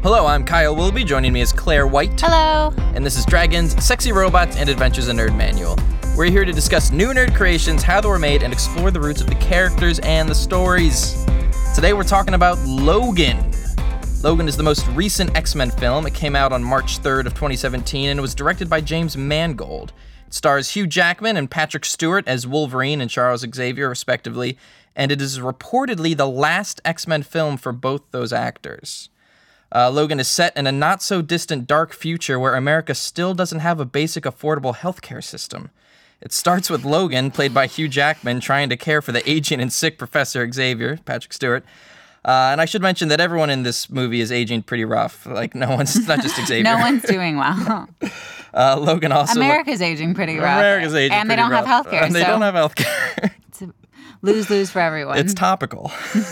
Hello, I'm Kyle Willoughby. Joining me is Claire White. Hello. And this is Dragons, Sexy Robots, and Adventures in Nerd Manual. We're here to discuss new nerd creations, how they were made, and explore the roots of the characters and the stories. Today we're talking about Logan. Logan is the most recent X-Men film. It came out on March 3rd of 2017, and it was directed by James Mangold. It stars Hugh Jackman and Patrick Stewart as Wolverine and Charles Xavier, respectively, and it is reportedly the last X-Men film for both those actors. Logan is set in a not-so-distant dark future where America still doesn't have a basic affordable healthcare system. It starts with Logan, played by Hugh Jackman, trying to care for the aging and sick Professor Xavier, Patrick Stewart. And I should mention that everyone in this movie is aging pretty rough. Like, it's not just Xavier. No one's doing well. Logan also... America's aging pretty rough. America's aging and pretty rough. And they don't have healthcare. And they don't have healthcare. It's a lose-lose for everyone. It's topical.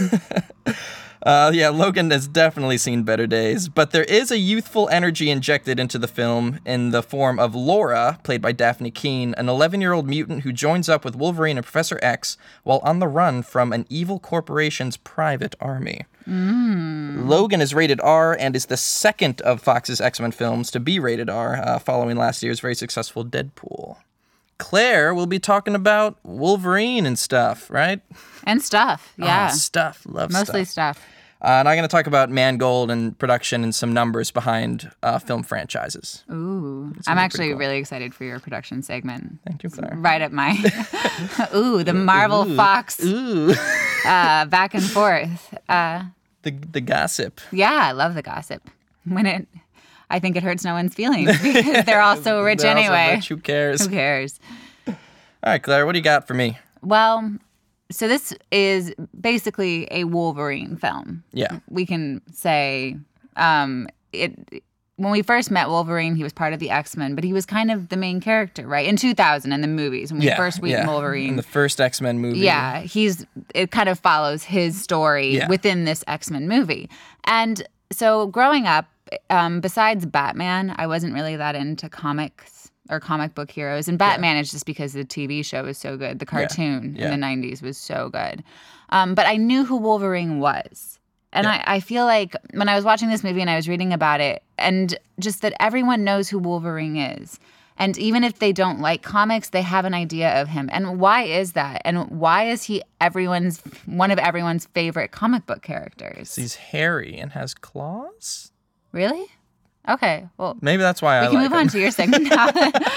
Logan has definitely seen better days, but there is a youthful energy injected into the film in the form of Laura, played by Daphne Keane, an 11-year-old mutant who joins up with Wolverine and Professor X while on the run from an evil corporation's private army. Logan is rated R and is the second of Fox's X-Men films to be rated R, following last year's very successful Deadpool. Claire will be talking about Wolverine and stuff, right? And stuff, yeah. Stuff. Love stuff. Mostly stuff. And I'm going to talk about Mangold and production and some numbers behind film franchises. Ooh. I'm actually really excited for your production segment. Thank you, Claire. Right up my... the Marvel Fox back and forth. The gossip. Yeah, I love the gossip. I think it hurts no one's feelings because they're all so rich anyway. Rich. Who cares? Who cares? All right, Claire, what do you got for me? Well... So this is basically a Wolverine film. Yeah. We can say when we first met Wolverine, he was part of the X-Men, but he was kind of the main character, right? In 2000 in the movies, when we first meet Wolverine. In the first X-Men movie. Yeah, it kind of follows his story within this X-Men movie. And so growing up, besides Batman, I wasn't really that into comics or comic book heroes. And Batman is just because the TV show was so good. The cartoon in the 90s was so good. But I knew who Wolverine was. And I feel like when I was watching this movie and I was reading about it, and just that everyone knows who Wolverine is. And even if they don't like comics, they have an idea of him. And why is that? And why is he one of everyone's favorite comic book characters? He's hairy and has claws? Really? Okay, well... Maybe that's why I like him. We can move on to your segment now.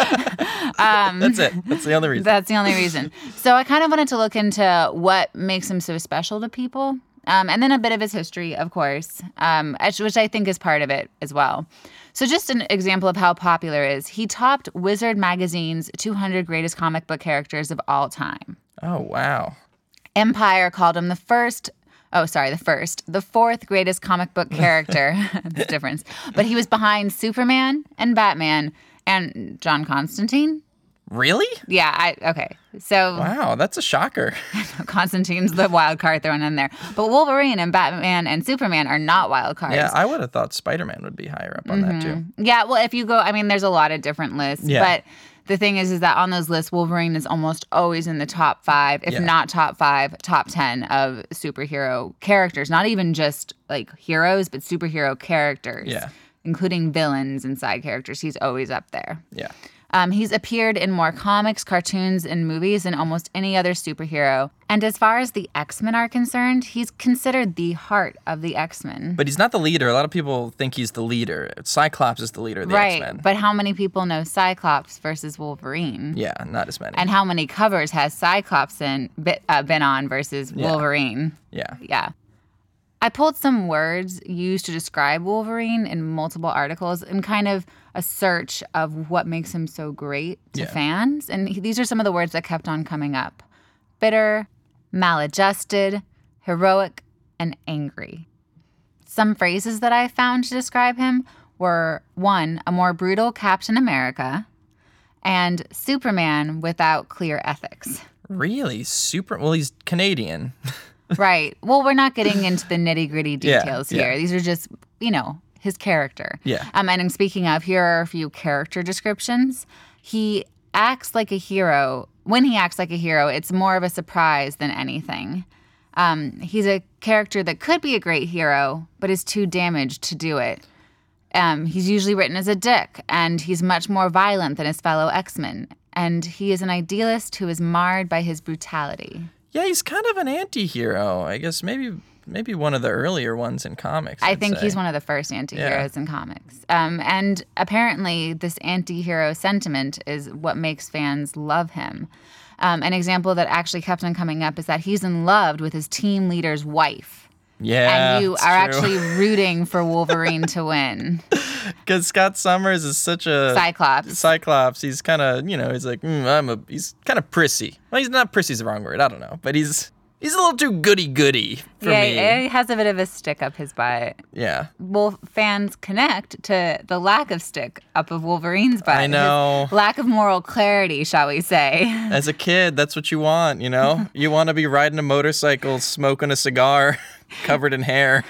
That's it. That's the only reason. That's the only reason. So I kind of wanted to look into what makes him so special to people. And then a bit of his history, of course, which I think is part of it as well. So just an example of how popular he is. He topped Wizard Magazine's 200 greatest comic book characters of all time. Oh, wow. Empire called him the fourth greatest comic book character. That's the difference. But he was behind Superman and Batman and John Constantine. Really? Yeah, okay. So wow, that's a shocker. Constantine's the wild card thrown in there. But Wolverine and Batman and Superman are not wild cards. Yeah, I would have thought Spider-Man would be higher up on that too. Yeah, well, if you go, there's a lot of different lists. Yeah. But the thing is that on those lists, Wolverine is almost always in the top 5, if not top 5, top 10 of superhero characters. Not even just like heroes, but superhero characters. Yeah. Including villains and side characters. He's always up there. Yeah. He's appeared in more comics, cartoons, and movies than almost any other superhero. And as far as the X-Men are concerned, he's considered the heart of the X-Men. But he's not the leader. A lot of people think he's the leader. Cyclops is the leader of the X-Men. Right, but how many people know Cyclops versus Wolverine? Yeah, not as many. And how many covers has Cyclops been on versus Wolverine? Yeah. Yeah. I pulled some words used to describe Wolverine in multiple articles and kind of a search of what makes him so great to fans. And these are some of the words that kept on coming up. Bitter, maladjusted, heroic, and angry. Some phrases that I found to describe him were, 1, a more brutal Captain America, and Superman without clear ethics. Really? Well, he's Canadian. Right. Well, we're not getting into the nitty-gritty details here. These are just, his character. Yeah. And speaking of, here are a few character descriptions. He acts like a hero. When he acts like a hero, it's more of a surprise than anything. He's a character that could be a great hero, but is too damaged to do it. He's usually written as a dick, and he's much more violent than his fellow X-Men. And he is an idealist who is marred by his brutality. Yeah, he's kind of an anti-hero. I guess maybe one of the earlier ones in comics. I think he's one of the first anti-heroes in comics. And apparently this anti-hero sentiment is what makes fans love him. An example that actually kept on coming up is that he's in love with his team leader's wife. Yeah, and you are actually rooting for Wolverine to win. Because Scott Summers is such a Cyclops. He's kind of, he's like, he's kind of prissy. Well, he's not prissy's the wrong word. I don't know, but he's a little too goody for me. Yeah, he has a bit of a stick up his butt. Yeah. Well, fans connect to the lack of stick up of Wolverine's butt. I know. His lack of moral clarity, shall we say. As a kid, that's what you want, You want to be riding a motorcycle, smoking a cigar, covered in hair.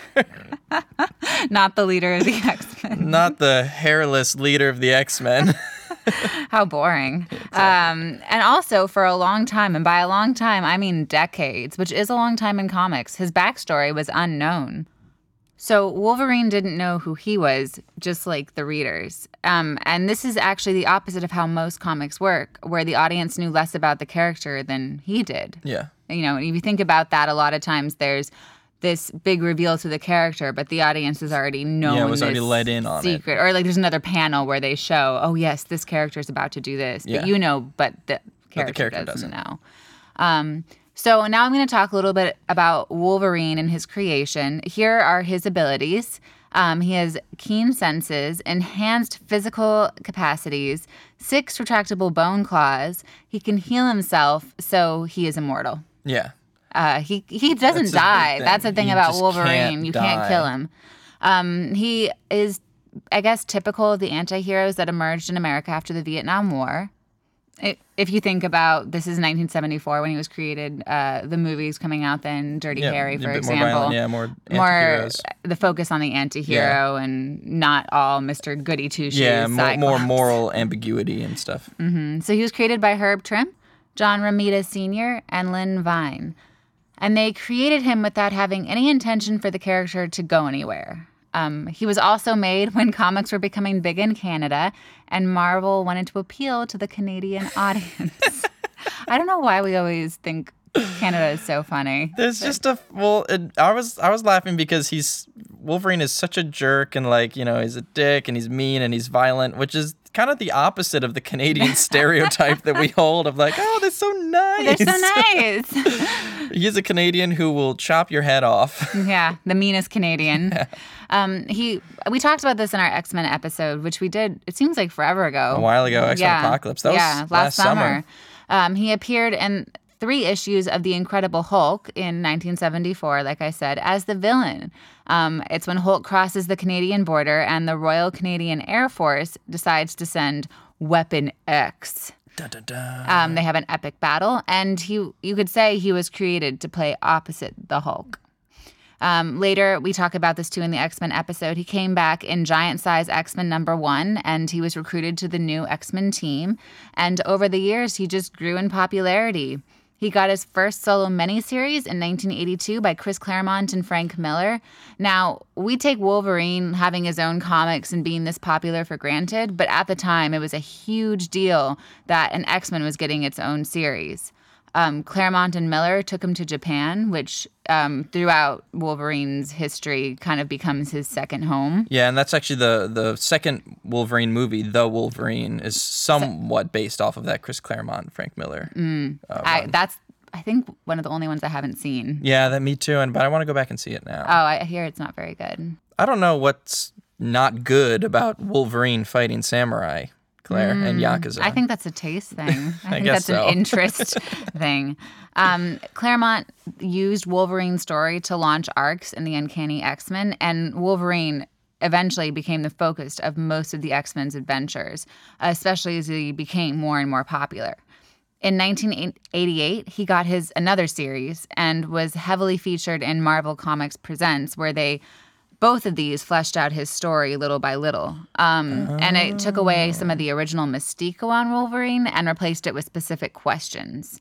Not the leader of the X-Men. Not the hairless leader of the X-Men. How boring. Exactly. And also for a long time, and by a long time, I mean decades, which is a long time in comics, his backstory was unknown. So Wolverine didn't know who he was, just like the readers. And this is actually the opposite of how most comics work, where the audience knew less about the character than he did. Yeah. If you think about that, a lot of times there's this big reveal to the character, but the audience has already known it was already let in on secret. it. Or like there's another panel where they show, oh yes, this character is about to do this. Yeah. But the character doesn't know. So now I'm going to talk a little bit about Wolverine and his creation. Here are his abilities. He has keen senses, enhanced physical capacities, 6 retractable bone claws. He can heal himself, so he is immortal. Yeah. He doesn't die. That's the thing about Wolverine. You can't kill him. He is, I guess, typical of the anti-heroes that emerged in America after the Vietnam War. If you think about, this is 1974 when he was created, the movies coming out then, Dirty Harry, for example. More anti-heroes. More the focus on the anti-hero and not all Mr. Goody Two-Shoes. Yeah, more moral ambiguity and stuff. Mm-hmm. So he was created by Herb Trimpe, John Romita Sr., and Lynn Vine. And they created him without having any intention for the character to go anywhere. He was also made when comics were becoming big in Canada, and Marvel wanted to appeal to the Canadian audience. I don't know why we always think Canada is so funny. There's just I was laughing because Wolverine is such a jerk and he's a dick and he's mean and he's violent, which is kind of the opposite of the Canadian stereotype that we hold of they're so nice. They're so nice. He's a Canadian who will chop your head off. Yeah, the meanest Canadian. Yeah. We talked about this in our X-Men episode, which we did, it seems like forever ago. A while ago, X-Men Apocalypse. That was last summer. He appeared in 3 issues of The Incredible Hulk in 1974, like I said, as the villain. It's when Hulk crosses the Canadian border and the Royal Canadian Air Force decides to send Weapon X. Dun, dun, dun. They have an epic battle, and you could say he was created to play opposite the Hulk. Later, we talk about this too in the X-Men episode. He came back in Giant Size X-Men #1, and he was recruited to the new X-Men team. And over the years, he just grew in popularity. He got his first solo miniseries in 1982 by Chris Claremont and Frank Miller. Now, we take Wolverine having his own comics and being this popular for granted, but at the time, it was a huge deal that an X-Men was getting its own series. Claremont and Miller took him to Japan, which throughout Wolverine's history kind of becomes his second home. Yeah, and that's actually the second Wolverine movie, The Wolverine, is somewhat based off of that Chris Claremont, Frank Miller. That's, I think, one of the only ones I haven't seen. Yeah, me too, but I want to go back and see it now. Oh, I hear it's not very good. I don't know what's not good about Wolverine fighting samurai, Claire, and Yakuza. I think that's a taste thing. I think guess that's an interest thing. Claremont used Wolverine's story to launch arcs in the Uncanny X-Men, and Wolverine eventually became the focus of most of the X-Men's adventures, especially as he became more and more popular. In 1988, he got his another series and was heavily featured in Marvel Comics Presents, where both of these fleshed out his story little by little. And it took away some of the original mystique on Wolverine and replaced it with specific questions.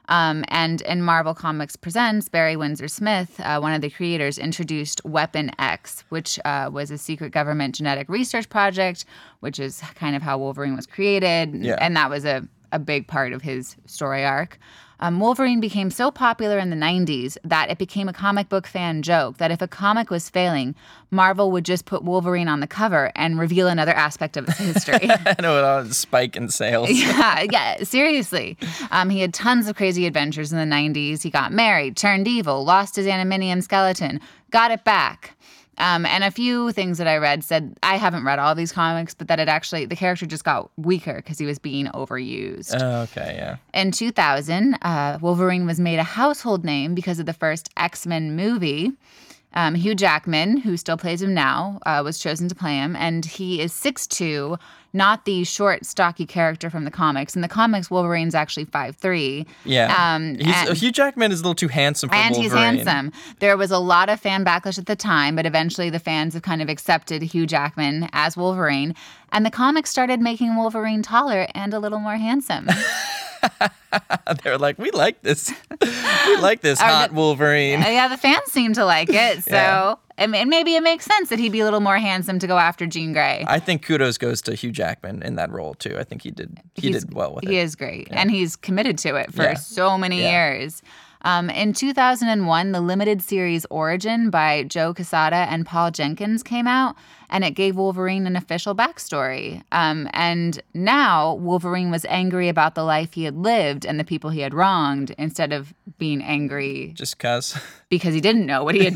And in Marvel Comics Presents, Barry Windsor Smith, one of the creators, introduced Weapon X, which was a secret government genetic research project, which is kind of how Wolverine was created. Yeah. And that was a big part of his story arc. Wolverine became so popular in the 90s that it became a comic book fan joke that if a comic was failing, Marvel would just put Wolverine on the cover and reveal another aspect of its history. I know it all spike in sales. Yeah, seriously. He had tons of crazy adventures in the 90s. He got married, turned evil, lost his adamantium skeleton, got it back. And a few things that I read said, I haven't read all these comics, but that the character just got weaker because he was being overused. Oh, okay, yeah. In 2000, Wolverine was made a household name because of the first X-Men movie. Hugh Jackman, who still plays him now, was chosen to play him, and he is 6'2", not the short, stocky character from the comics. In the comics, Wolverine's actually 5'3". Yeah. Hugh Jackman is a little too handsome for Wolverine. And he's handsome. There was a lot of fan backlash at the time, but eventually the fans have kind of accepted Hugh Jackman as Wolverine, and the comics started making Wolverine taller and a little more handsome. They were like, we like this. We like this hot Wolverine. Yeah, the fans seem to like it. So and maybe it makes sense that he'd be a little more handsome to go after Jean Grey. I think kudos goes to Hugh Jackman in that role, too. I think he did well with it. He is great. Yeah. And he's committed to it for so many years. In 2001, the limited series Origin by Joe Quesada and Paul Jenkins came out, and it gave Wolverine an official backstory. And now Wolverine was angry about the life he had lived and the people he had wronged instead of being angry just because he didn't know what he had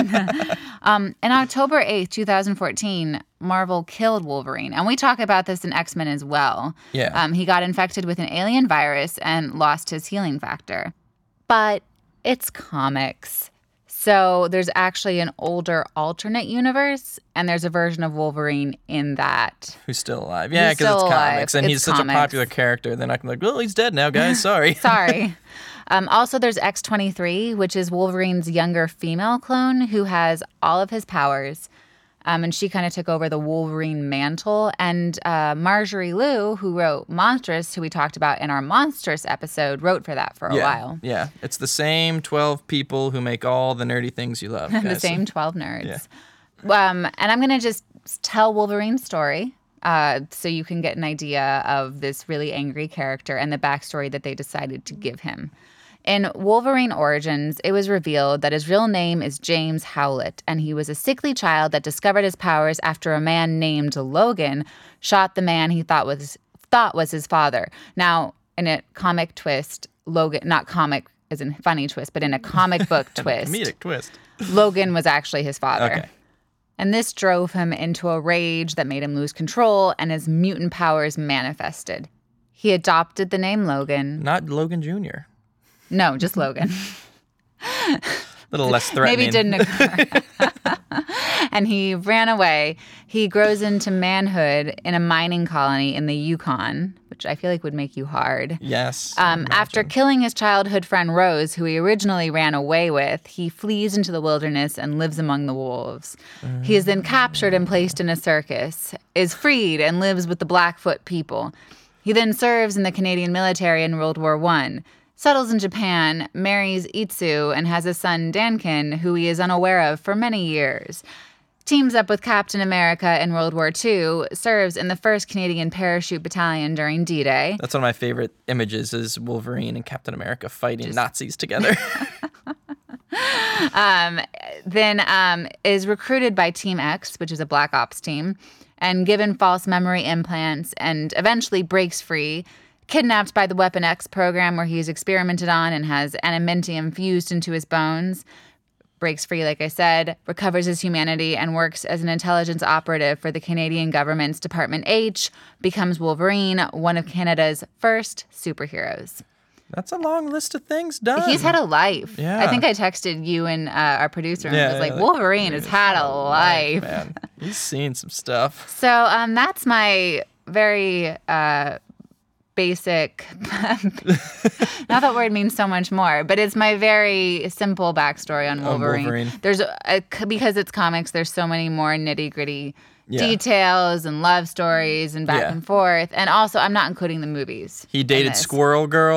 done. In October 8th, 2014, Marvel killed Wolverine. And we talk about this in X-Men as well. Yeah. He got infected with an alien virus and lost his healing factor. But it's comics. So there's actually an older alternate universe, and there's a version of Wolverine in that. Who's still alive. Yeah, because it's comics, and he's such a popular character. They're not going to be like, well, he's dead now, guys. Sorry. Sorry. Also, there's X-23, which is Wolverine's younger female clone who has all of his powers. And she kind of took over the Wolverine mantle. And Marjorie Liu, who wrote Monstrous, who we talked about in our Monstrous episode, wrote for that for a while. Yeah, it's the same 12 people who make all the nerdy things you love. The same 12 nerds. Yeah. And I'm going to just tell Wolverine's story so you can get an idea of this really angry character and the backstory that they decided to give him. In Wolverine Origins, it was revealed that his real name is James Howlett, and he was a sickly child that discovered his powers after a man named Logan shot the man he thought was his father. Now, in a comic twist, Logan, not comic as in funny twist, but in a comic book twist. Comedic twist. Logan was actually his father. Okay. And this drove him into a rage that made him lose control, and his mutant powers manifested. He adopted the name Logan. Not Logan Jr. No, just Logan. A little less threatening. Maybe it didn't occur. And he ran away. He grows into manhood in a mining colony in the Yukon, which I feel like would make you hard. Yes. After killing his childhood friend Rose, who he originally ran away with, he flees into the wilderness and lives among the wolves. He is then captured and placed in a circus, is freed, and lives with the Blackfoot people. He then serves in the Canadian military in World War I. Settles in Japan, marries Itsu, and has a son, Dankin, who he is unaware of for many years. Teams up with Captain America in World War II, serves in the 1st Canadian Parachute Battalion during D-Day. That's one of my favorite images is Wolverine and Captain America fighting Nazis together. Then is recruited by Team X, which is a Black Ops team, and given false memory implants, and eventually breaks free. Kidnapped by the Weapon X program where he's experimented on and has adamantium fused into his bones. Breaks free, like I said, recovers his humanity and works as an intelligence operative for the Canadian government's Department H, becomes Wolverine, one of Canada's first superheroes. That's a long list of things done. He's had a life. Yeah. I think I texted you and our producer and was like, Wolverine has had a life. Man. He's seen some stuff. So that's my very... basic, not that word means so much more, but it's my very simple backstory on Wolverine. There's because it's comics, there's so many more nitty gritty details and love stories and back and forth. And also, I'm not including the movies. He dated Squirrel Girl.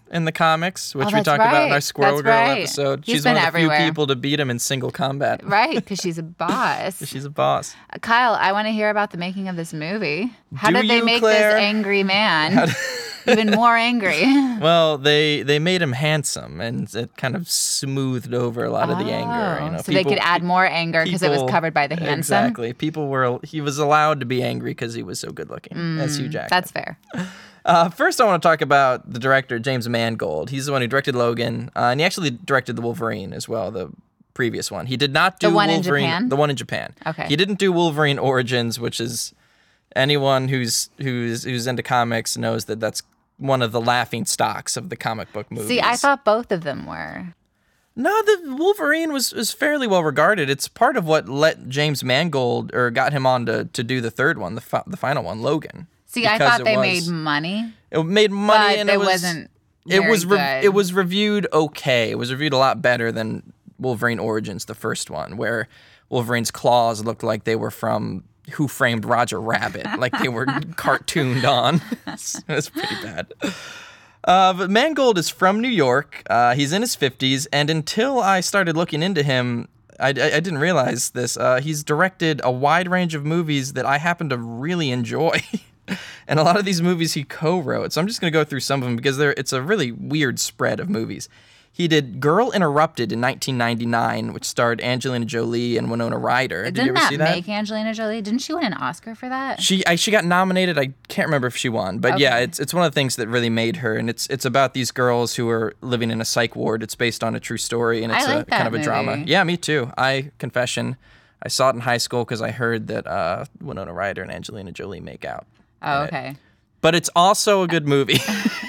in the comics, which we that's talked about in our right. Squirrel That's Girl right. episode. He's She's been one of the everywhere. few people to beat him in single combat. Right, because she's a boss. She's a boss. Kyle, I want to hear about the making of this movie. How Do did they you, make Claire? this angry man even more angry? Well, they made him handsome, and it kind of smoothed over a lot of the anger. You know, so they could add more anger because it was people- covered by the handsome? Exactly. He was allowed to be angry because he was so good looking as Hugh Jackman. That's fair. First, I want to talk about the director, James Mangold. He's the one who directed Logan, and he actually directed the Wolverine as well, the previous one. He did not do The one in Wolverine. Japan? The one in Japan. Okay. He didn't do Wolverine Origins, which is anyone who's into comics knows that that's one of the laughing stocks of the comic book movies. See, I thought both of them were. No, the Wolverine was fairly well regarded. It's part of what let James Mangold or got him on to do the third one, the final one, Logan. See, I Because thought they it made money, It made money, but and it wasn't very good. It was reviewed okay. It was reviewed a lot better than Wolverine Origins, the first one, where Wolverine's claws looked like they were from Who Framed Roger Rabbit, like they were cartooned on. It was pretty bad. But Mangold is from New York. He's in his 50s, and until I started looking into him, I didn't realize this. He's directed a wide range of movies that I happen to really enjoy. And a lot of these movies he co-wrote. So I'm just going to go through some of them because it's a really weird spread of movies. He did Girl Interrupted in 1999, which starred Angelina Jolie and Winona Ryder. Did you ever see that? Make Angelina Jolie? Didn't she win an Oscar for that? She got nominated. I can't remember if she won, but yeah, it's one of the things that really made her. And it's about these girls who are living in a psych ward. It's based on a true story, and it's I like that kind of a drama. movie. Yeah, me too. Confession, I saw it in high school because I heard that Winona Ryder and Angelina Jolie make out. Oh, okay. But it's also a good movie.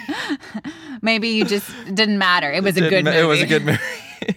Maybe you just didn't matter. It was a good movie. It was a good movie.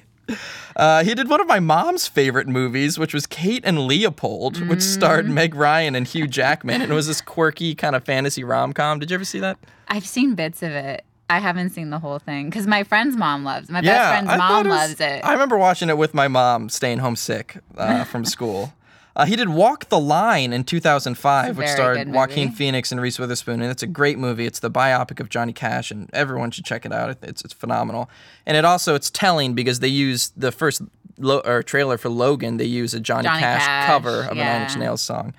He did one of my mom's favorite movies, which was Kate and Leopold, which starred Meg Ryan and Hugh Jackman. And it was this quirky kind of fantasy rom-com. Did you ever see that? I've seen bits of it. I haven't seen the whole thing because my friend's mom loves it. My Yeah, best friend's I mom thought loves it. I remember watching it with my mom, staying home sick from school. He did Walk the Line in 2005, which very starred good movie. Joaquin Phoenix and Reese Witherspoon, and it's a great movie. It's the biopic of Johnny Cash, and everyone should check it out. It's phenomenal, and it's telling because they use the first trailer for Logan. They use a Johnny Cash cover of a Nine Inch Nails song.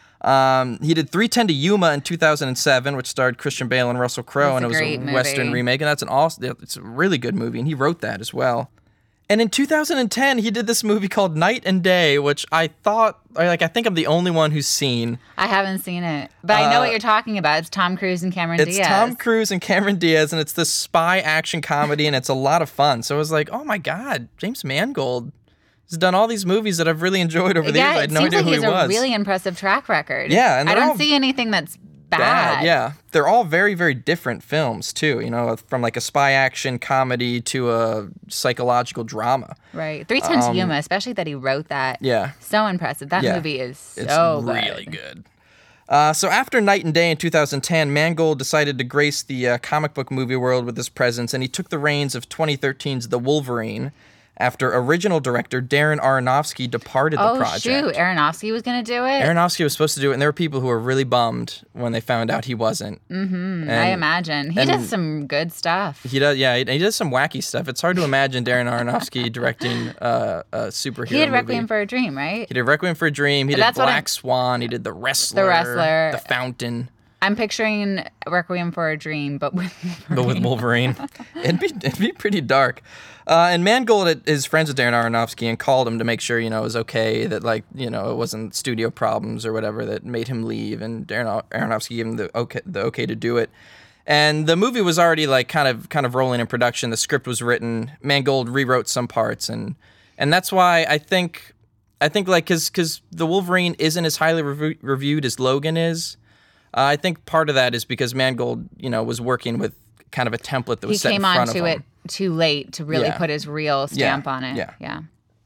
He did 3:10 to Yuma in 2007, which starred Christian Bale and Russell Crowe, and it was a Western remake, and it's a really good movie, and he wrote that as well. And in 2010, he did this movie called Night and Day, which I think I'm the only one who's seen. I haven't seen it, but I know what you're talking about. It's Tom Cruise and Cameron Diaz. It's Tom Cruise and Cameron Diaz, and it's this spy action comedy, and it's a lot of fun. So I was like, oh my God, James Mangold has done all these movies that I've really enjoyed over the years. I had no idea who he was. He has a really impressive track record. Yeah, and I don't see anything that's bad. Yeah, they're all very, very different films too. You know, from like a spy action comedy to a psychological drama. Right. 3:10 to Yuma, especially that he wrote that. Yeah. So impressive. That movie is so it's good. really good. So after Night and Day in 2010, Mangold decided to grace the comic book movie world with his presence, and he took the reins of 2013's The Wolverine after original director Darren Aronofsky departed the project. Oh, shoot. Aronofsky was going to do it? Aronofsky was supposed to do it, and there were people who were really bummed when they found out he wasn't. Mm-hmm. I imagine. He does some good stuff. He does, yeah. He does some wacky stuff. It's hard to imagine Darren Aronofsky directing a superhero movie. He did Requiem for a Dream, right? He did Requiem for a Dream. He did Black Swan. He did The Wrestler. The Fountain. I'm picturing Requiem for a Dream, but with Wolverine. It'd be pretty dark. And Mangold is friends with Darren Aronofsky and called him to make sure, it was okay, that it wasn't studio problems or whatever that made him leave. And Darren Aronofsky gave him the okay to do it. And the movie was already kind of rolling in production. The script was written. Mangold rewrote some parts, and that's why I think because the Wolverine isn't as highly reviewed as Logan is. I think part of that is because Mangold, was working with kind of a template that was set in front of him. He came onto it too late to really put his real stamp on it. Yeah.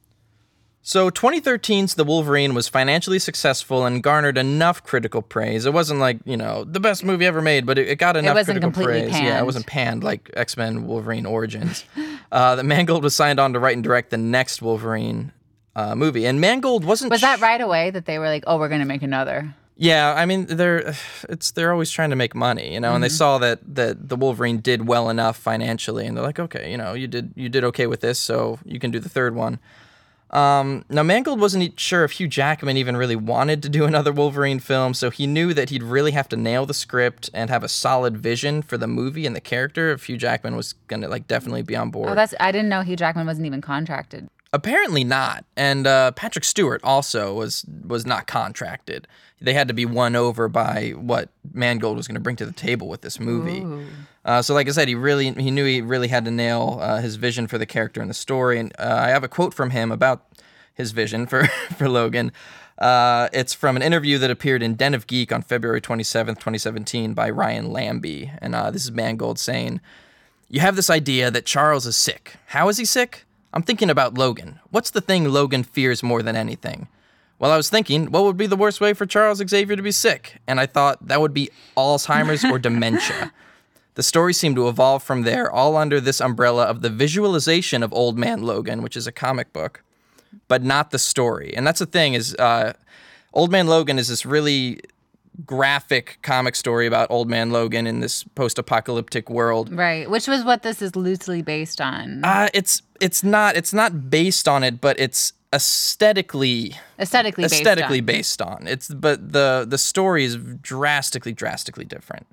So 2013's The Wolverine was financially successful and garnered enough critical praise. It wasn't the best movie ever made, but it got enough critical praise. Panned. Yeah, it wasn't panned like X-Men Wolverine Origins. That Mangold was signed on to write and direct the next Wolverine movie. And Mangold wasn't... Was that right away that they were like, oh, we're going to make another? Yeah, I mean they're always trying to make money, and they saw that the Wolverine did well enough financially, and they're like, okay, you did okay with this, so you can do the third one. Now Mangold wasn't sure if Hugh Jackman even really wanted to do another Wolverine film, so he knew that he'd really have to nail the script and have a solid vision for the movie and the character if Hugh Jackman was gonna definitely be on board. Oh, I didn't know Hugh Jackman wasn't even contracted. Apparently not, and Patrick Stewart also was not contracted. They had to be won over by what Mangold was going to bring to the table with this movie. So, like I said, he knew he really had to nail his vision for the character and the story. And I have a quote from him about his vision for Logan. It's from an interview that appeared in Den of Geek on February 27th, 2017, by Ryan Lambie, and this is Mangold saying, "You have this idea that Charles is sick. How is he sick? I'm thinking about Logan. What's the thing Logan fears more than anything? Well, I was thinking, what would be the worst way for Charles Xavier to be sick? And I thought that would be Alzheimer's or dementia. The story seemed to evolve from there, all under this umbrella of the visualization of Old Man Logan, which is a comic book, but not the story." And that's the thing is, Old Man Logan is this really graphic comic story about Old Man Logan in this post-apocalyptic world. Right, which was what this is loosely based on. It's not based on it, but it's aesthetically based on. But the story is drastically different.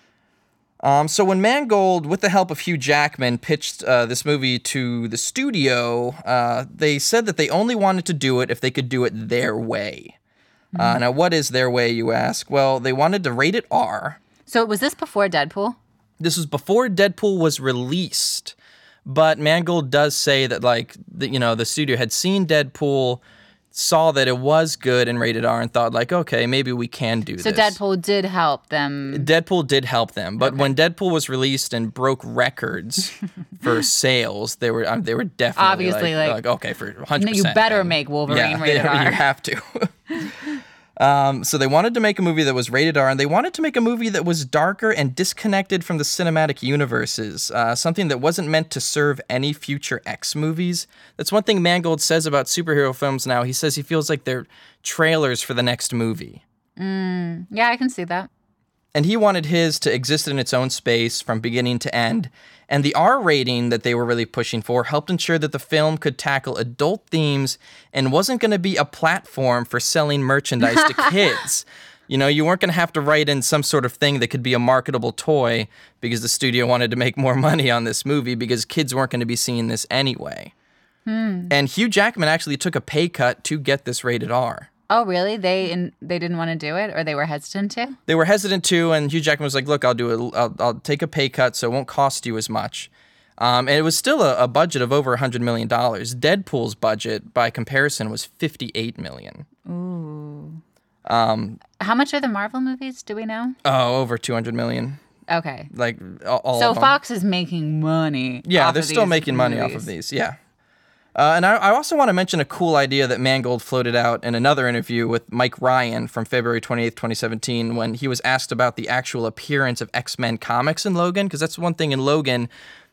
So when Mangold, with the help of Hugh Jackman, pitched this movie to the studio, they said that they only wanted to do it if they could do it their way. Now, what is their way, you ask? Well, they wanted to rate it R. So was this before Deadpool? This was before Deadpool was released. But Mangold does say that, the studio had seen Deadpool, saw that it was good and rated R, and thought, okay, maybe we can do this. So Deadpool did help them. Deadpool did help them. But when Deadpool was released and broke records for sales, they were definitely obviously okay, for 100%. You better make Wolverine rated R. You have to. So they wanted to make a movie that was rated R, and they wanted to make a movie that was darker and disconnected from the cinematic universes, something that wasn't meant to serve any future X movies. That's one thing Mangold says about superhero films now. He says he feels like they're trailers for the next movie. Yeah, I can see that. And he wanted his to exist in its own space from beginning to end. And the R rating that they were really pushing for helped ensure that the film could tackle adult themes and wasn't going to be a platform for selling merchandise to kids. You weren't going to have to write in some sort of thing that could be a marketable toy because the studio wanted to make more money on this movie because kids weren't going to be seeing this anyway. And Hugh Jackman actually took a pay cut to get this rated R. Oh, really? They didn't want to do it, or they were hesitant to? They were hesitant to, and Hugh Jackman was like, "Look, I'll do it. I'll take a pay cut, so it won't cost you as much." And it was still a budget of over $100 million. Deadpool's budget, by comparison, was $58 million. Ooh. How much are the Marvel movies? Do we know? Oh, over $200 million. Okay. All so of them. Fox is making money. Yeah, they're still making money off of these. Yeah. And I also want to mention a cool idea that Mangold floated out in another interview with Mike Ryan from February 28th, 2017, when he was asked about the actual appearance of X-Men comics in Logan, because that's one thing in Logan.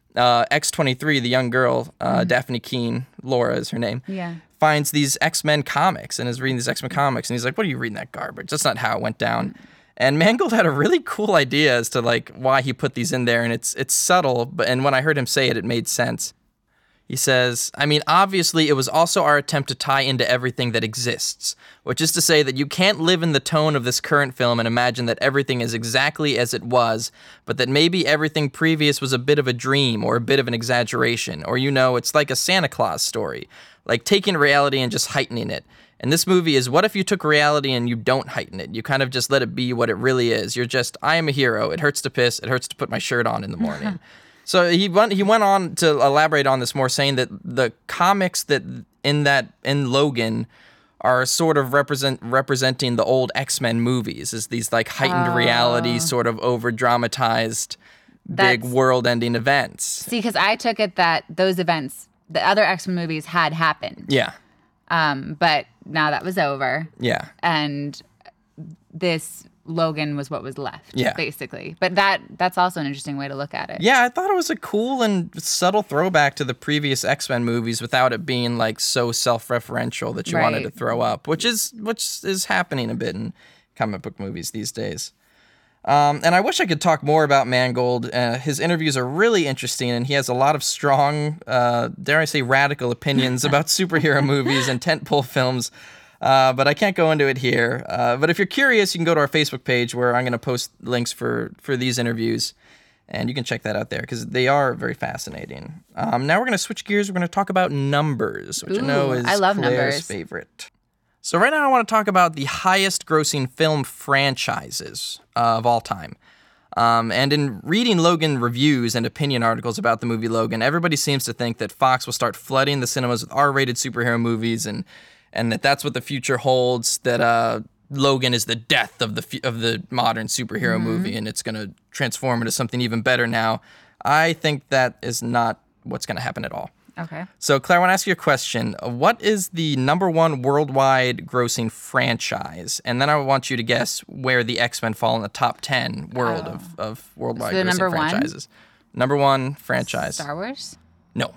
X-23, the young girl, Daphne Keane, Laura is her name, finds these X-Men comics and is reading these X-Men comics. And he's like, "What are you reading that garbage? That's not how it went down." And Mangold had a really cool idea as to why he put these in there. And it's subtle, and when I heard him say it, it made sense. He says, "I mean, obviously, it was also our attempt to tie into everything that exists, which is to say that you can't live in the tone of this current film and imagine that everything is exactly as it was, but that maybe everything previous was a bit of a dream or a bit of an exaggeration, or, it's like a Santa Claus story, like taking reality and just heightening it. And this movie is, what if you took reality and you don't heighten it? You kind of just let it be what it really is. You're just, I am a hero. It hurts to piss. It hurts to put my shirt on in the morning." So he went on to elaborate on this more, saying that the comics that in Logan are sort of representing the old X-Men movies as these heightened reality, sort of over dramatized big world-ending events. See, because I took it that those events, the other X-Men movies, had happened. Yeah. But now that was over. Yeah. And this Logan was what was left, basically. But that's also an interesting way to look at it. Yeah, I thought it was a cool and subtle throwback to the previous X-Men movies without it being so self-referential that you wanted to throw up, which is happening a bit in comic book movies these days. And I wish I could talk more about Mangold. His interviews are really interesting, and he has a lot of strong, dare I say, radical opinions about superhero movies and tentpole films. But I can't go into it here. But if you're curious, you can go to our Facebook page where I'm going to post links for these interviews. And you can check that out there because they are very fascinating. Now we're going to switch gears. We're going to talk about numbers, which I know is Claire's numbers. favorite. So right now I want to talk about the highest grossing film franchises of all time. And in reading Logan reviews and opinion articles about the movie Logan, everybody seems to think that Fox will start flooding the cinemas with R-rated superhero movies and that's what the future holds, that Logan is the death of the modern superhero movie, and it's going to transform into something even better now. I think that is not what's going to happen at all. Okay. So, Claire, I want to ask you a question. What is the number one worldwide grossing franchise? And then I want you to guess where the X-Men fall in the top 10 of worldwide grossing franchises. Number one franchise. Star Wars? No.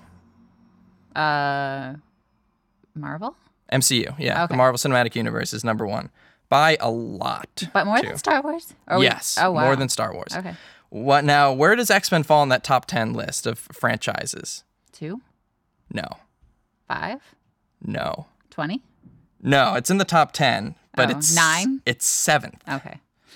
Marvel? MCU, yeah. Okay. The Marvel Cinematic Universe is number one. By a lot. But more than Star Wars? Yes, more than Star Wars. Okay. Now, where does X-Men fall in that top 10 list of franchises? 2? No. 5? No. 20? No, it's in the top 10, but it's 9? It's 7th. Okay.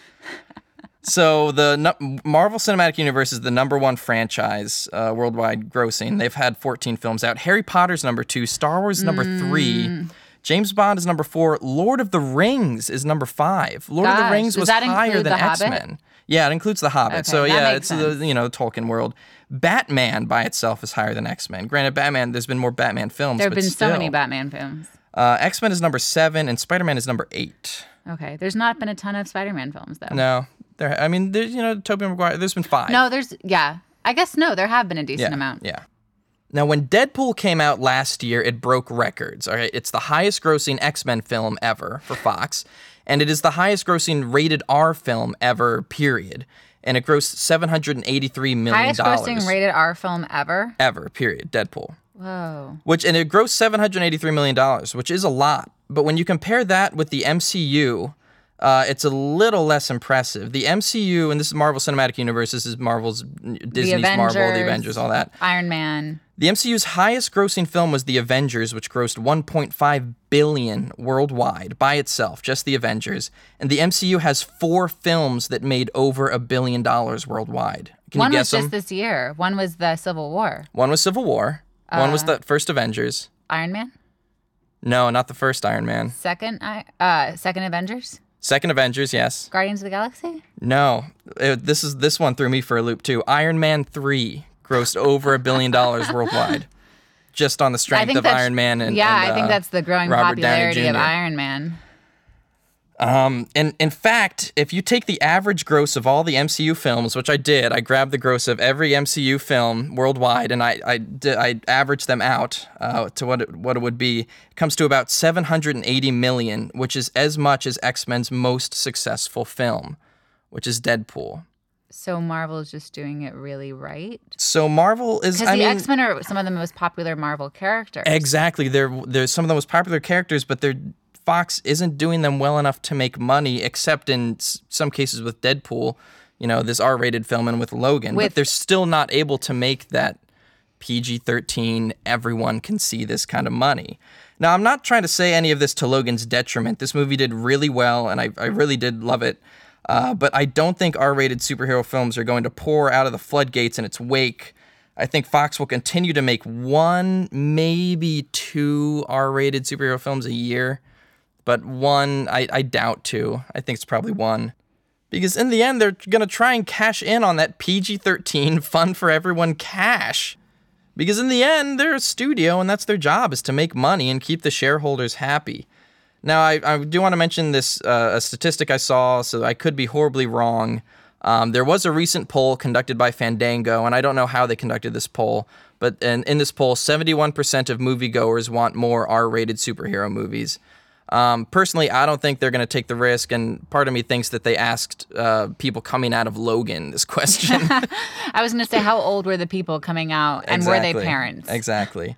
So the Marvel Cinematic Universe is the number one franchise worldwide grossing. They've had 14 films out. Harry Potter's number 2, Star Wars is number 3, James Bond is number 4, Lord of the Rings is number 5. Lord of the Rings was higher than X-Men. Yeah, it includes The Hobbit. Okay, so yeah, it's the Tolkien world. Batman by itself is higher than X-Men. Granted, Batman, there's been more Batman films. There have been still. so many Batman films. X-Men is number 7 and Spider-Man is number 8. Okay, there's not been a ton of Spider-Man films though. No, there's Tobey Maguire. There's been 5. No, I guess no, there have been a decent amount. Yeah. Now, when Deadpool came out last year, it broke records. All right, it's the highest grossing X-Men film ever for Fox, and it is the highest grossing rated R film ever, period. And it grossed $783 million. Highest grossing rated R film ever? Ever, period. Deadpool. Whoa. And it grossed $783 million, which is a lot. But when you compare that with the MCU, it's a little less impressive. The MCU, and this is Marvel Cinematic Universe, this is Disney's Marvel, the Avengers, all that. Iron Man. The MCU's highest grossing film was The Avengers, which grossed $1.5 billion worldwide by itself, just The Avengers. And the MCU has 4 films that made over $1 billion worldwide. Can you guess them? One was just this year. One was the Civil War. One was Civil War. One was the first Avengers. Iron Man? No, not the first Iron Man. Second Avengers? Second Avengers, yes. Guardians of the Galaxy? No. This one threw me for a loop, too. Iron Man 3 grossed over $1 billion worldwide. Just on the strength of Iron Man and I think that's the growing Robert popularity Downey Jr. of Iron Man. And in fact, if you take the average gross of all the MCU films, which I did, I grabbed the gross of every MCU film worldwide, and I averaged them out to what it would be. It comes to about $780 million, which is as much as X-Men's most successful film, which is Deadpool. So Marvel is just doing it really right? So Marvel is, because the X-Men are some of the most popular Marvel characters. Exactly. They're some of the most popular characters, but Fox isn't doing them well enough to make money, except in some cases with Deadpool, this R-rated film, and with Logan. But they're still not able to make that PG-13, everyone can see this kind of money. Now, I'm not trying to say any of this to Logan's detriment. This movie did really well, and I really did love it. But I don't think R-rated superhero films are going to pour out of the floodgates in its wake. I think Fox will continue to make 1, maybe 2 R-rated superhero films a year. But 1, I doubt 2. I think it's probably 1. Because in the end, they're going to try and cash in on that PG-13 fun for everyone cash. Because in the end, they're a studio, and that's their job, is to make money and keep the shareholders happy. Now, I do want to mention this, a statistic I saw, so I could be horribly wrong. There was a recent poll conducted by Fandango, and I don't know how they conducted this poll, but in this poll, 71% of moviegoers want more R-rated superhero movies. Personally, I don't think they're going to take the risk, and part of me thinks that they asked people coming out of Logan this question. I was going to say, how old were the people coming out, and were they parents? Exactly.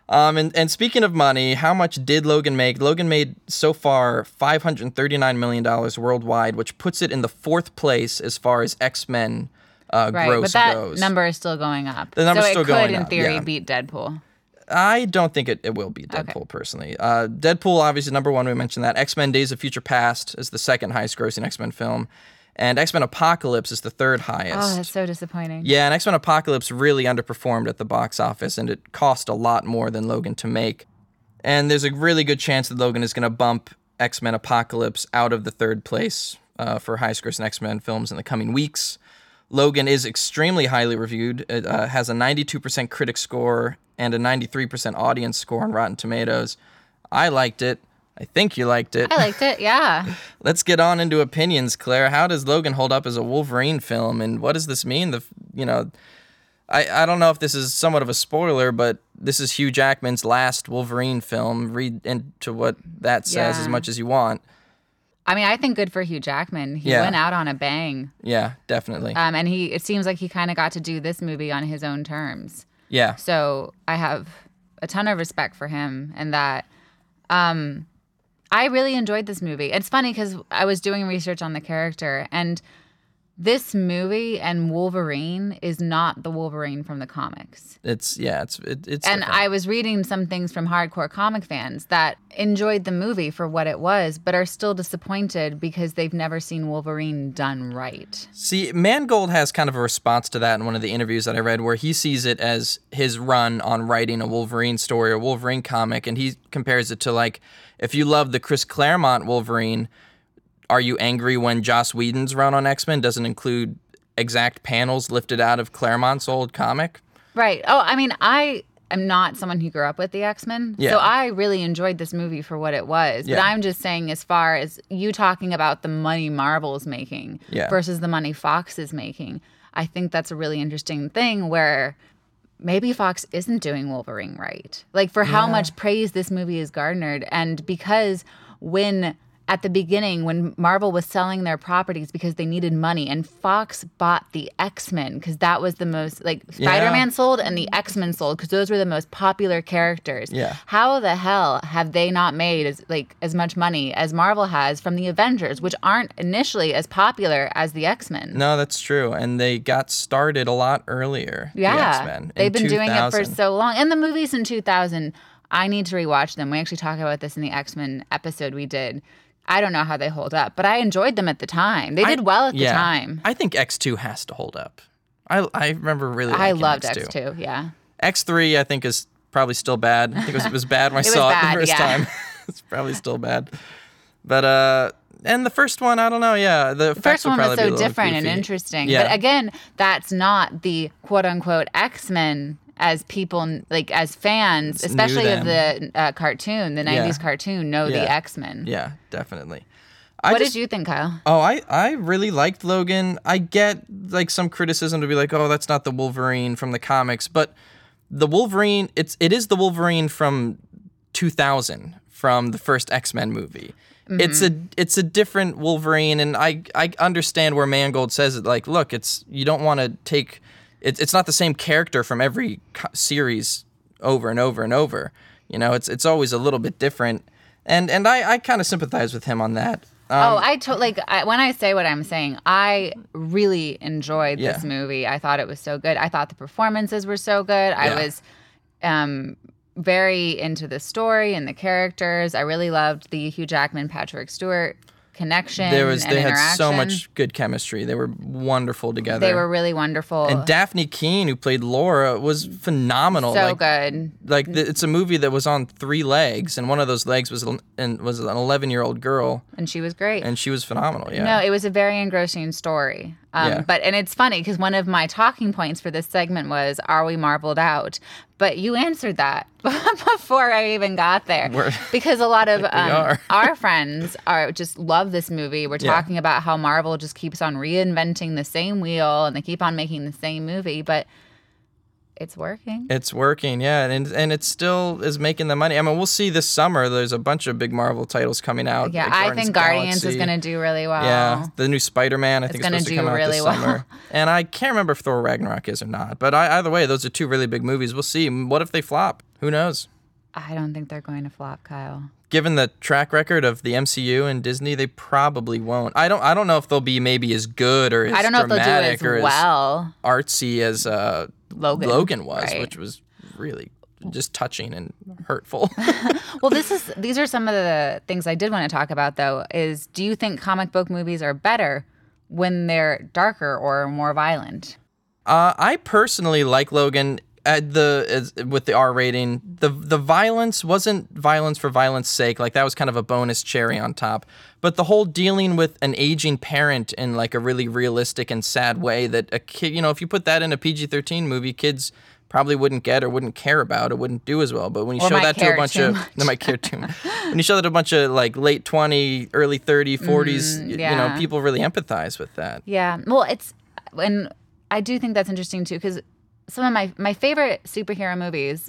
And speaking of money, how much did Logan make? Logan made so far $539 million worldwide, which puts it in the 4th place as far as X-Men gross but that goes. number is still going up. The number's so still going it could, in up, theory, yeah. beat Deadpool. I don't think it will be Deadpool, personally. Deadpool, obviously, number 1, we mentioned that. X-Men Days of Future Past is the 2nd highest grossing X-Men film. And X-Men Apocalypse is the 3rd highest. Oh, that's so disappointing. Yeah, and X-Men Apocalypse really underperformed at the box office, and it cost a lot more than Logan to make. And there's a really good chance that Logan is going to bump X-Men Apocalypse out of the 3rd place for highest grossing X-Men films in the coming weeks. Logan is extremely highly reviewed. It has a 92% critic score and a 93% audience score on Rotten Tomatoes. I liked it. I think you liked it. I liked it, yeah. Let's get on into opinions, Claire. How does Logan hold up as a Wolverine film, and what does this mean? I don't know if this is somewhat of a spoiler, but this is Hugh Jackman's last Wolverine film. Read into what that says as much as you want. I mean, I think good for Hugh Jackman. He went out on a bang. Yeah, definitely. And it seems like he kind of got to do this movie on his own terms. Yeah. So I have a ton of respect for him, and that I really enjoyed this movie. It's funny because I was doing research on the character, and this movie and Wolverine is not the Wolverine from the comics. It's And different. I was reading some things from hardcore comic fans that enjoyed the movie for what it was, but are still disappointed because they've never seen Wolverine done right. See, Mangold has kind of a response to that in one of the interviews that I read, where he sees it as his run on writing a Wolverine story or Wolverine comic, and he compares it to, like, if you love the Chris Claremont Wolverine, are you angry when Joss Whedon's run on X-Men doesn't include exact panels lifted out of Claremont's old comic? Right. Oh, I mean, I am not someone who grew up with the X-Men, so I really enjoyed this movie for what it was. But I'm just saying, as far as you talking about the money Marvel's making versus the money Fox is making, I think that's a really interesting thing where maybe Fox isn't doing Wolverine right. Like, for how much praise this movie has garnered, and because at the beginning, when Marvel was selling their properties because they needed money, and Fox bought the X-Men because that was the most, like, Spider-Man sold and the X-Men sold because those were the most popular characters. Yeah. How the hell have they not made as much money as Marvel has from the Avengers, which aren't initially as popular as the X-Men? No, that's true. And they got started a lot earlier, the X-Men. They've been doing it for so long. And the movies in 2000, I need to rewatch them. We actually talked about this in the X-Men episode we did. I don't know how they hold up, but I enjoyed them at the time. They did well at the time. I think X2 has to hold up. I remember really liking I loved X2. X2, yeah. X3, I think, is probably still bad. I think it was bad when I saw it the first time. It's probably still bad. But, and the first one, I don't know, the first one was so different goofy. and interesting. Yeah. But again, that's not the quote-unquote X-Men as people, like, as fans, It's especially new of the cartoon, the 90s cartoon, know the X-Men. Yeah, definitely. What did you think, Kyle? Oh, I really liked Logan. I get, like, some criticism to be like, oh, that's not the Wolverine from the comics. But the Wolverine, it is the Wolverine from 2000, from the first X-Men movie. Mm-hmm. It's a different Wolverine, and I understand where Mangold says it. Like, look, you don't want to take... It's not the same character from every series over and over and over. You know, it's always a little bit different. And I kind of sympathize with him on that. When I say what I'm saying, I really enjoyed this movie. I thought it was so good. I thought the performances were so good. I was very into the story and the characters. I really loved the Hugh Jackman, Patrick Stewart connection. They had so much good chemistry. They were wonderful together. They were really wonderful. And Daphne Keane, who played Laura, was phenomenal. So good. Like, it's a movie that was on 3 legs, and one of those legs was an 11-year-old girl. And she was great. And she was phenomenal. Yeah. No, it was a very engrossing story. And it's funny because one of my talking points for this segment was, "Are we marveled out?" But you answered that before I even got there. Because a lot of our friends just love this movie. We're talking about how Marvel just keeps on reinventing the same wheel and they keep on making the same movie, but it's working. It's working, yeah, and it still is making the money. I mean, we'll see this summer. There's a bunch of big Marvel titles coming out. Yeah, I think Guardians is going to do really well. Yeah, the new Spider-Man, I think, is supposed to come out this summer. And I can't remember if Thor Ragnarok is or not. But either way, those are 2 really big movies. We'll see. What if they flop? Who knows? I don't think they're going to flop, Kyle. Given the track record of the MCU and Disney, they probably won't. I don't know if they'll be maybe as good or as I don't know if they'll do dramatic as or well. as artsy as Logan was, right. which was really just touching and hurtful. Well, these are some of the things I did want to talk about, though, is do you think comic book movies are better when they're darker or more violent? I personally like Logan with the R rating. The violence wasn't violence for violence sake. Like, that was kind of a bonus cherry on top. But the whole dealing with an aging parent in like a really realistic and sad way that a kid, if you put that in a PG-13 movie, kids probably wouldn't get or wouldn't care about or wouldn't do as well. But when you show that to a bunch of they might care too much. When you show that to a bunch of like late 20, early 30, 40s, people really empathize with that. Yeah. Well, and I do think that's interesting too, because some of my favorite superhero movies,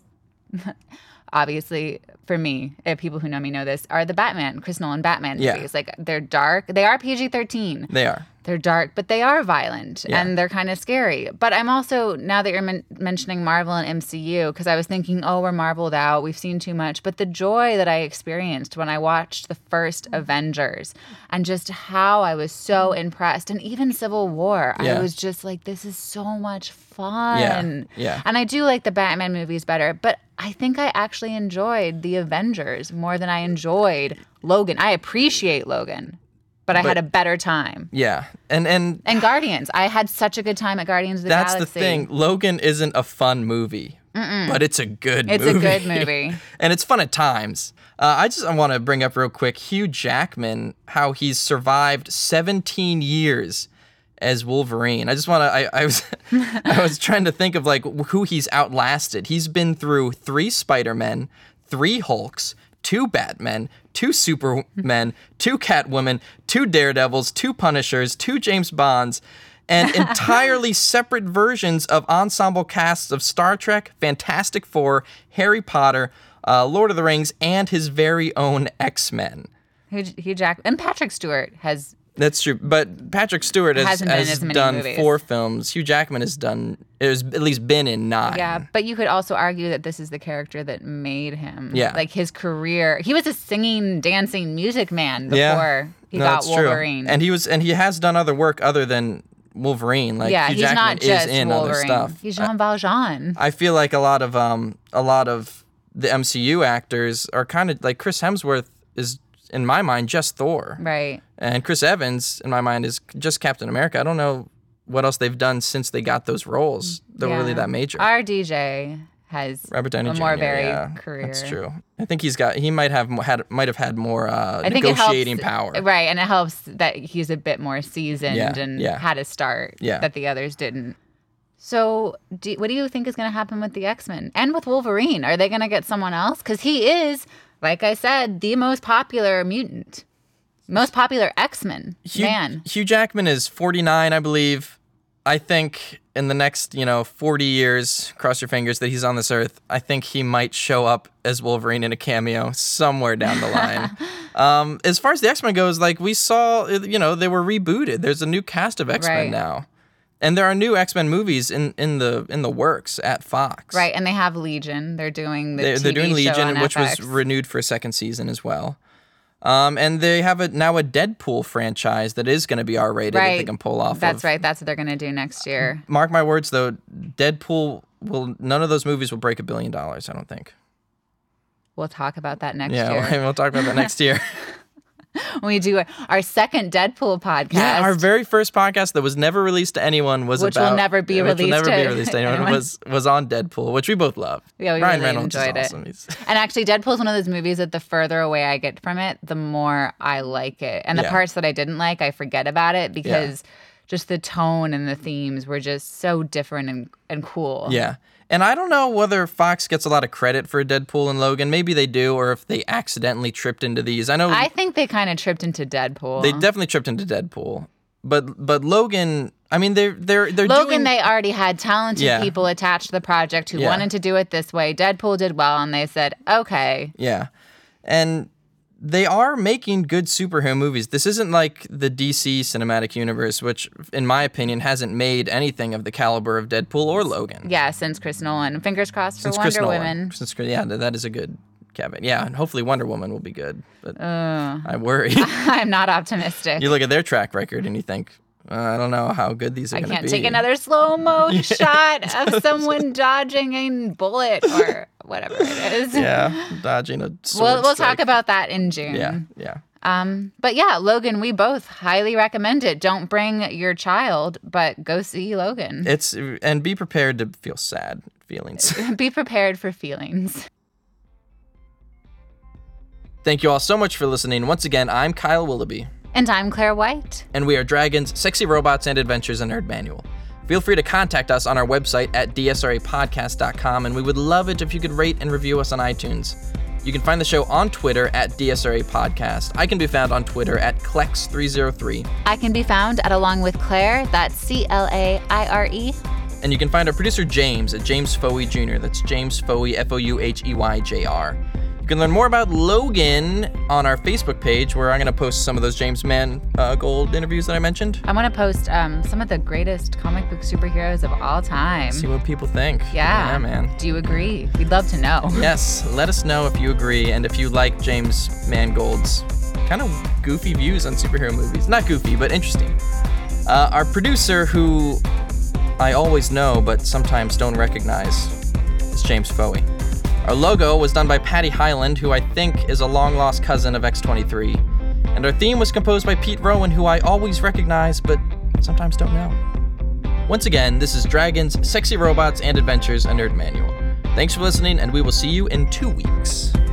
obviously for me, people who know me know this, are the Chris Nolan Batman movies. Like, they're dark. They are PG-13. They are. They're dark, but they are violent, and they're kind of scary. But I'm also, now that you're mentioning Marvel and MCU, because I was thinking, we're Marveled out, we've seen too much. But the joy that I experienced when I watched the first Avengers, and just how I was so impressed, and even Civil War, I was just like, this is so much fun. Yeah. And I do like the Batman movies better, but I think I actually enjoyed the Avengers more than I enjoyed Logan. I appreciate Logan. But I had a better time. Yeah. And Guardians. I had such a good time at Guardians of the Galaxy. That's the thing. Logan isn't a fun movie. But it's a good movie. It's a good movie. And it's fun at times. I want to bring up real quick Hugh Jackman, how he's survived 17 years as Wolverine. I just want to, I was trying to think of like who he's outlasted. He's been through 3 Spider-Men, 3 Hulks, 2 Batmen, 2 Supermen, 2 Catwomen, 2 Daredevils, 2 Punishers, 2 James Bonds, and entirely separate versions of ensemble casts of Star Trek, Fantastic Four, Harry Potter, Lord of the Rings, and his very own X-Men. Hugh Jackman and Patrick Stewart has. That's true, but Patrick Stewart has done movies. 4 films. Hugh Jackman has at least been in 9. Yeah, but you could also argue that this is the character that made him. Yeah. Like, his career. He was a singing, dancing music man before he got Wolverine. True. And he has done other work other than Wolverine. Like, Hugh Jackman not just is in Wolverine. other stuff. He's Jean Valjean. I feel like a lot of the MCU actors are kind of like Chris Hemsworth is, in my mind, just Thor. Right. And Chris Evans, in my mind, is just Captain America. I don't know what else they've done since they got those roles that were really that major. RDJ has Robert Downey a Jr., more varied career. That's true. I think he might have had more negotiating power. Right, and it helps that he's a bit more seasoned and had a start that the others didn't. So what do you think is going to happen with the X-Men and with Wolverine? Are they going to get someone else? Because he is, like I said, the most popular mutant. Most popular X-Men man. Hugh Jackman is 49, I believe. I think in the next, 40 years, cross your fingers that he's on this earth, I think he might show up as Wolverine in a cameo somewhere down the line. As far as the X-Men goes, like we saw, they were rebooted. There's a new cast of X-Men now. And there are new X-Men movies in the works at Fox. Right, and they have Legion. They're doing they're doing Legion, which FX. was renewed for a second season as well. And they have now a Deadpool franchise that is going to be R-rated that they can pull off. That's right. That's what they're going to do next year. Mark my words, though, Deadpool none of those movies will break $1 billion. I don't think. We'll talk about that next year. Yeah, we'll talk about that next year. When we do our second Deadpool podcast. Yeah, our very first podcast that was never released to anyone was which will never be released to anyone was on Deadpool, which we both love. Yeah, we Ryan really Reynolds enjoyed is it. Awesome. And actually, Deadpool is one of those movies that the further away I get from it, the more I like it. And the parts that I didn't like, I forget about it because just the tone and the themes were just so different and cool. Yeah. And I don't know whether Fox gets a lot of credit for Deadpool and Logan. Maybe they do, or if they accidentally tripped into these. I think they kind of tripped into Deadpool. They definitely tripped into Deadpool. But Logan, I mean, they're Logan, they already had talented people attached to the project who wanted to do it this way. Deadpool did well, and they said, okay. Yeah. And they are making good superhero movies. This isn't like the DC cinematic universe, which, in my opinion, hasn't made anything of the caliber of Deadpool or Logan. Yeah, since Chris Nolan. Fingers crossed for Wonder Woman. That is a good Kevin. Yeah, and hopefully Wonder Woman will be good. But I worry. I'm not optimistic. You look at their track record and you think, I don't know how good these are going to be. I can't take another slow-mo shot of someone dodging a bullet or whatever it is. Yeah, dodging a sword We'll strike. talk about that in June. Yeah. But yeah, Logan, we both highly recommend it. Don't bring your child, but go see Logan. And be prepared to feel sad feelings. Be prepared for feelings. Thank you all so much for listening. Once again, I'm Kyle Willoughby. And I'm Claire White. And we are Dragons, Sexy Robots, and Adventures in Nerd Manual. Feel free to contact us on our website at dsrapodcast.com, and we would love it if you could rate and review us on iTunes. You can find the show on Twitter at DSRA Podcast. I can be found on Twitter at Klex303. I can be found at Along with Claire, that's CLAIRE. And you can find our producer James at James Foey Jr. That's James Foey, FOUHEYJR. You can learn more about Logan on our Facebook page, where I'm going to post some of those James Mangold interviews that I mentioned. I want to post some of the greatest comic book superheroes of all time. See what people think. Yeah, man. Do you agree? We'd love to know. Yes, let us know if you agree and if you like James Mangold's kind of goofy views on superhero movies. Not goofy, but interesting. Our producer, who I always know but sometimes don't recognize, is James Foey. Our logo was done by Patty Hyland, who I think is a long-lost cousin of X-23. And our theme was composed by Pete Rowan, who I always recognize, but sometimes don't know. Once again, this is Dragons, Sexy Robots, and Adventures, a Nerd Manual. Thanks for listening, and we will see you in 2 weeks.